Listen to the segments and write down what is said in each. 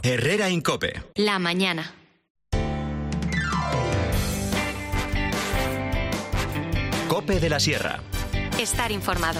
Herrera Incope. La mañana. Cope de la Sierra. Estar informado.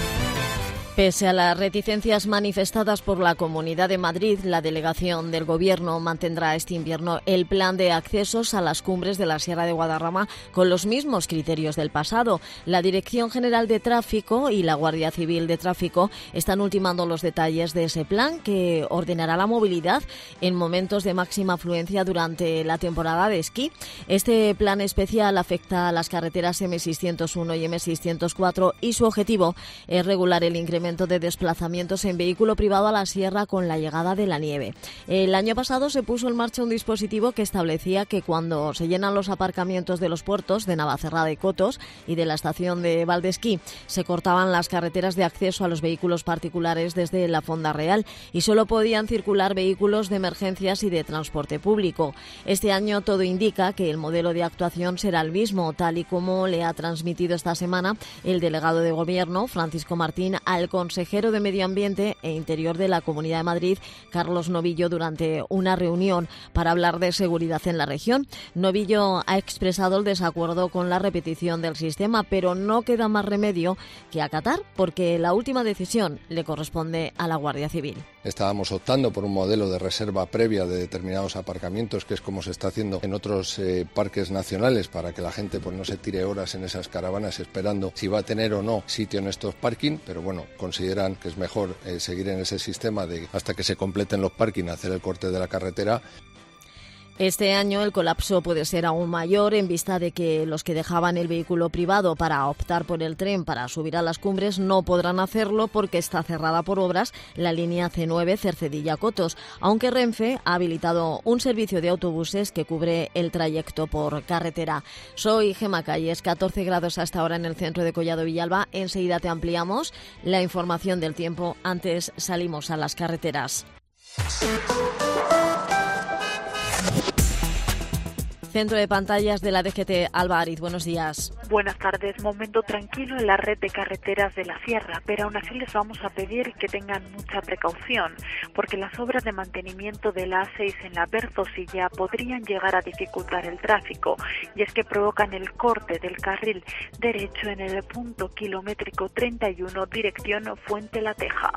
Pese a las reticencias manifestadas por la Comunidad de Madrid, la delegación del Gobierno mantendrá este invierno el plan de accesos a las cumbres de la Sierra de Guadarrama con los mismos criterios del pasado. La Dirección General de Tráfico y la Guardia Civil de Tráfico están ultimando los detalles de ese plan que ordenará la movilidad en momentos de máxima afluencia durante la temporada de esquí. Este plan especial afecta a las carreteras M601 y M604 y su objetivo es regular el incremento de desplazamientos en vehículo privado a la sierra con la llegada de la nieve. El año pasado se puso en marcha un dispositivo que establecía que cuando se llenan los aparcamientos de los puertos de Navacerrada y Cotos y de la estación de Valdesquí, se cortaban las carreteras de acceso a los vehículos particulares desde la Fonda Real y solo podían circular vehículos de emergencias y de transporte público. Este año todo indica que el modelo de actuación será el mismo, tal y como le ha transmitido esta semana el delegado de Gobierno, Francisco Martín, al consejero de Medio Ambiente e Interior de la Comunidad de Madrid, Carlos Novillo, durante una reunión para hablar de seguridad en la región. Novillo ha expresado el desacuerdo con la repetición del sistema, pero no queda más remedio que acatar, porque la última decisión le corresponde a la Guardia Civil. Estábamos optando por un modelo de reserva previa de determinados aparcamientos, que es como se está haciendo en otros parques nacionales, para que la gente pues no se tire horas en esas caravanas esperando si va a tener o no sitio en estos parking, pero bueno, consideran que es mejor seguir en ese sistema de hasta que se completen los parking, hacer el corte de la carretera. Este año el colapso puede ser aún mayor en vista de que los que dejaban el vehículo privado para optar por el tren para subir a las cumbres no podrán hacerlo porque está cerrada por obras la línea C9 Cercedilla-Cotos, aunque Renfe ha habilitado un servicio de autobuses que cubre el trayecto por carretera. Soy Gema Calles, 14 grados hasta ahora en el centro de Collado Villalba. Enseguida te ampliamos la información del tiempo. Antes salimos a las carreteras. Centro de pantallas de la DGT, Alba Ariz, buenos días. Buenas tardes. Momento tranquilo en la red de carreteras de la Sierra, pero aún así les vamos a pedir que tengan mucha precaución, porque las obras de mantenimiento de la A6 en la Berzousilla podrían llegar a dificultar el tráfico, y es que provocan el corte del carril derecho en el punto kilométrico 31, dirección Fuente La Teja.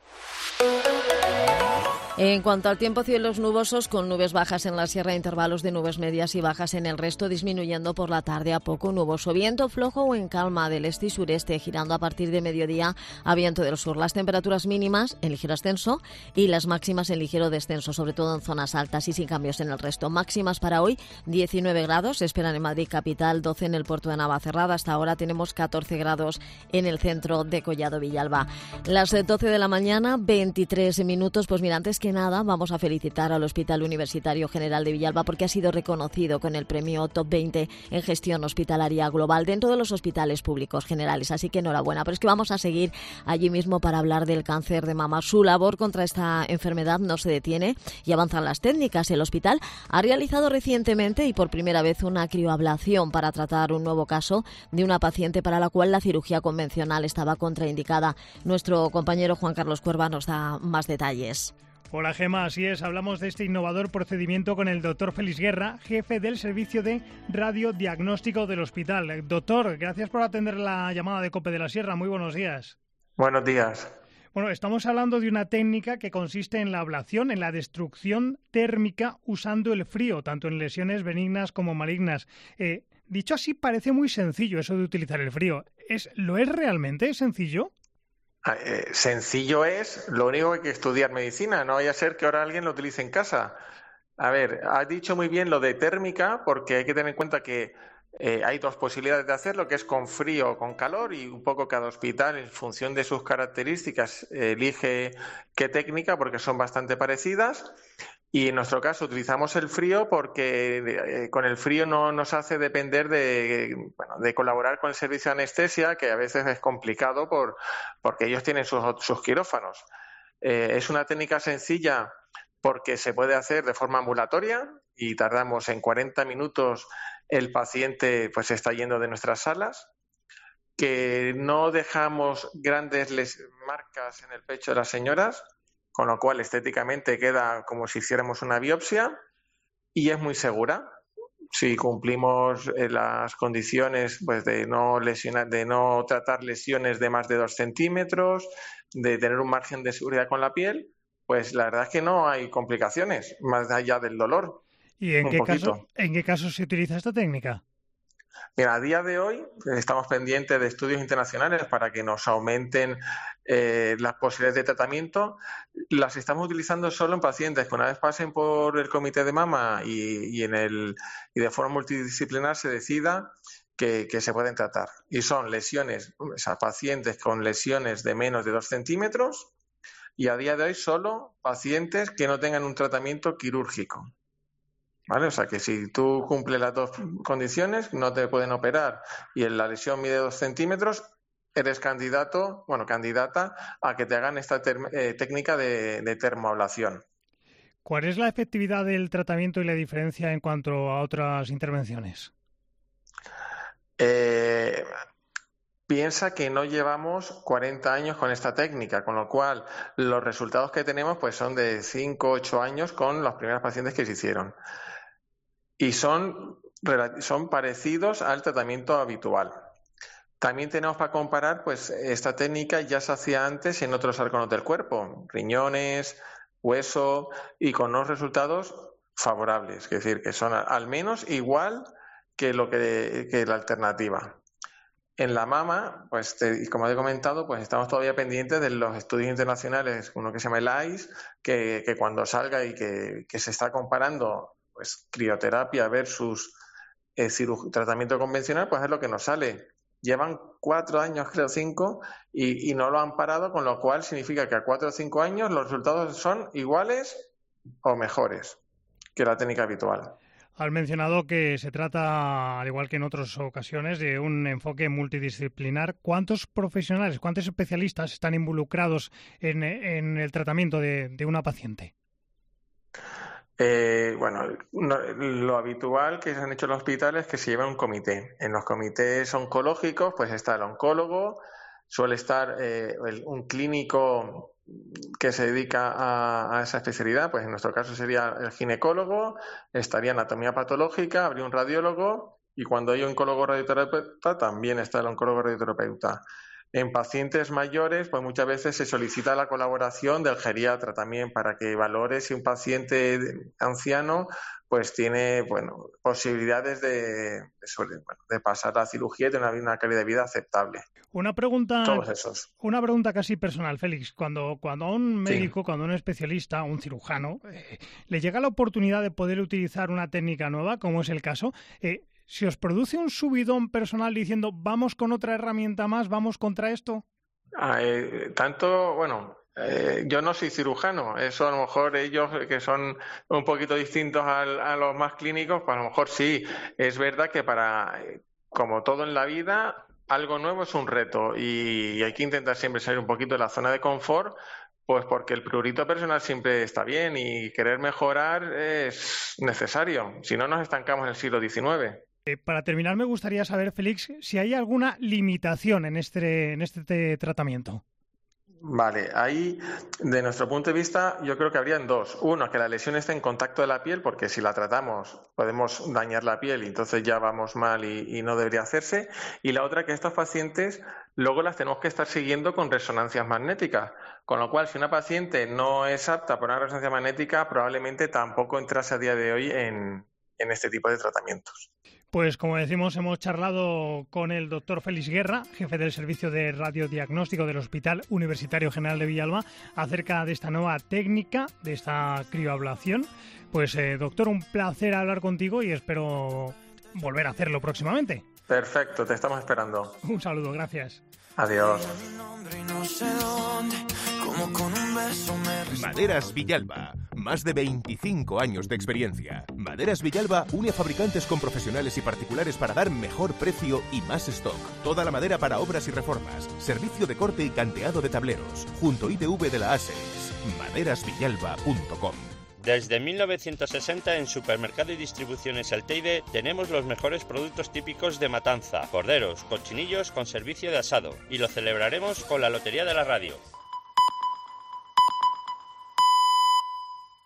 En cuanto al tiempo, cielos nubosos con nubes bajas en la sierra, intervalos de nubes medias y bajas en el resto, disminuyendo por la tarde a poco nuboso. Viento flojo o en calma del este y sureste, girando a partir de mediodía a viento del sur. Las temperaturas mínimas en ligero ascenso y las máximas en ligero descenso, sobre todo en zonas altas y sin cambios en el resto. Máximas para hoy, 19 grados, se esperan en Madrid capital, 12 en el puerto de Navacerrada. Hasta ahora tenemos 14 grados en el centro de Collado Villalba. Las 12 de la mañana, 23 minutos. Pues mira, antes que nada vamos a felicitar al Hospital Universitario General de Villalba porque ha sido reconocido con el premio Top 20 en gestión hospitalaria global dentro de los hospitales públicos generales, así que enhorabuena. Pero es que vamos a seguir allí mismo para hablar del cáncer de mama. Su labor contra esta enfermedad no se detiene y avanzan las técnicas. El hospital ha realizado recientemente y por primera vez una crioablación para tratar un nuevo caso de una paciente para la cual la cirugía convencional estaba contraindicada. Nuestro compañero Juan Carlos Cuerva nos da más detalles. Hola Gema, así es, hablamos de este innovador procedimiento con el doctor Félix Guerra, jefe del servicio de radiodiagnóstico del hospital. Doctor, gracias por atender la llamada de COPE de la Sierra, muy buenos días. Buenos días. Bueno, estamos hablando de una técnica que consiste en la ablación, en la destrucción térmica usando el frío, tanto en lesiones benignas como malignas. Dicho así, parece muy sencillo eso de utilizar el frío. ¿Lo es realmente sencillo? Sencillo es, lo único que hay que estudiar medicina, no vaya a ser que ahora alguien lo utilice en casa. A ver, has dicho muy bien lo de térmica, porque hay que tener en cuenta que hay dos posibilidades de hacerlo, que es con frío o con calor, y un poco cada hospital, en función de sus características, elige qué técnica, porque son bastante parecidas. Y en nuestro caso utilizamos el frío porque con el frío no nos hace depender de colaborar con el servicio de anestesia, que a veces es complicado porque ellos tienen sus quirófanos. Es una técnica sencilla porque se puede hacer de forma ambulatoria y tardamos en 40 minutos, el paciente pues está yendo de nuestras salas, que no dejamos grandes marcas en el pecho de las señoras, con lo cual estéticamente queda como si hiciéramos una biopsia y es muy segura. Si cumplimos las condiciones pues de no lesionar, de no tratar lesiones de más de 2 centímetros, de tener un margen de seguridad con la piel, pues la verdad es que no hay complicaciones más allá del dolor. ¿Y en qué caso se utiliza esta técnica? Mira, a día de hoy estamos pendientes de estudios internacionales para que nos aumenten las posibilidades de tratamiento. Las estamos utilizando solo en pacientes que una vez pasen por el comité de mama y de forma multidisciplinar se decida que se pueden tratar. Y son lesiones, o sea, pacientes con lesiones de menos de 2 centímetros y a día de hoy solo pacientes que no tengan un tratamiento quirúrgico. ¿Vale? O sea que si tú cumples las 2 condiciones, no te pueden operar y la lesión mide 2 centímetros, eres candidata a que te hagan esta técnica de termoablación. ¿Cuál es la efectividad del tratamiento y la diferencia en cuanto a otras intervenciones? Piensa que no llevamos 40 años con esta técnica, con lo cual los resultados que tenemos pues son de 5 o 8 años con los primeros pacientes que se hicieron. Y son parecidos al tratamiento habitual. También tenemos para comparar, pues esta técnica ya se hacía antes en otros órganos del cuerpo, riñones, hueso, y con unos resultados favorables, es decir, que son al menos igual que la alternativa. En la mama, pues como he comentado, pues estamos todavía pendientes de los estudios internacionales, uno que se llama el ICE, que cuando salga y que se está comparando pues crioterapia versus tratamiento convencional, pues es lo que nos sale. Llevan 4 años, creo 5, y no lo han parado, con lo cual significa que a 4 o 5 años los resultados son iguales o mejores que la técnica habitual. Has mencionado que se trata, al igual que en otras ocasiones, de un enfoque multidisciplinar. ¿Cuántos profesionales, cuántos especialistas están involucrados en el tratamiento de una paciente? Lo habitual que se han hecho en los hospitales es que se lleva un comité. En los comités oncológicos pues está el oncólogo, suele estar un clínico que se dedica a esa especialidad, pues en nuestro caso sería el ginecólogo, estaría anatomía patológica, habría un radiólogo y cuando hay oncólogo radioterapeuta también está el oncólogo radioterapeuta. En pacientes mayores, pues muchas veces se solicita la colaboración del geriatra también para que valore si un paciente anciano pues tiene posibilidades de pasar la cirugía y tener una calidad de vida aceptable. Una pregunta casi personal, Félix. Cuando a un médico, cuando a un especialista, un cirujano, le llega la oportunidad de poder utilizar una técnica nueva, como es el caso, ¿se os produce un subidón personal diciendo vamos con otra herramienta más, vamos contra esto? Yo no soy cirujano, eso a lo mejor ellos que son un poquito distintos a los más clínicos, pues a lo mejor sí. Es verdad que como todo en la vida, algo nuevo es un reto y hay que intentar siempre salir un poquito de la zona de confort, pues porque el prurito personal siempre está bien y querer mejorar es necesario, si no nos estancamos en el siglo XIX. Para terminar, me gustaría saber, Félix, si hay alguna limitación en este tratamiento. Vale, ahí, de nuestro punto de vista, yo creo que habrían 2. Uno, que la lesión esté en contacto de la piel, porque si la tratamos podemos dañar la piel y entonces ya vamos mal y no debería hacerse. Y la otra, que estos pacientes luego las tenemos que estar siguiendo con resonancias magnéticas. Con lo cual, si una paciente no es apta para una resonancia magnética, probablemente tampoco entrase a día de hoy en este tipo de tratamientos. Pues como decimos, hemos charlado con el doctor Félix Guerra, jefe del servicio de radiodiagnóstico del Hospital Universitario General de Villalba, acerca de esta nueva técnica, de esta crioablación. Pues doctor, un placer hablar contigo y espero volver a hacerlo próximamente. Perfecto, te estamos esperando. Un saludo, gracias. Adiós. Maderas Villalba. Más de 25 años de experiencia. Maderas Villalba une a fabricantes con profesionales y particulares para dar mejor precio y más stock. Toda la madera para obras y reformas. Servicio de corte y canteado de tableros. Junto ITV de la ASES. maderasvillalba.com. Desde 1960 en Supermercado y Distribuciones El Teide tenemos los mejores productos típicos de matanza, corderos, cochinillos con servicio de asado y lo celebraremos con la Lotería de la Radio.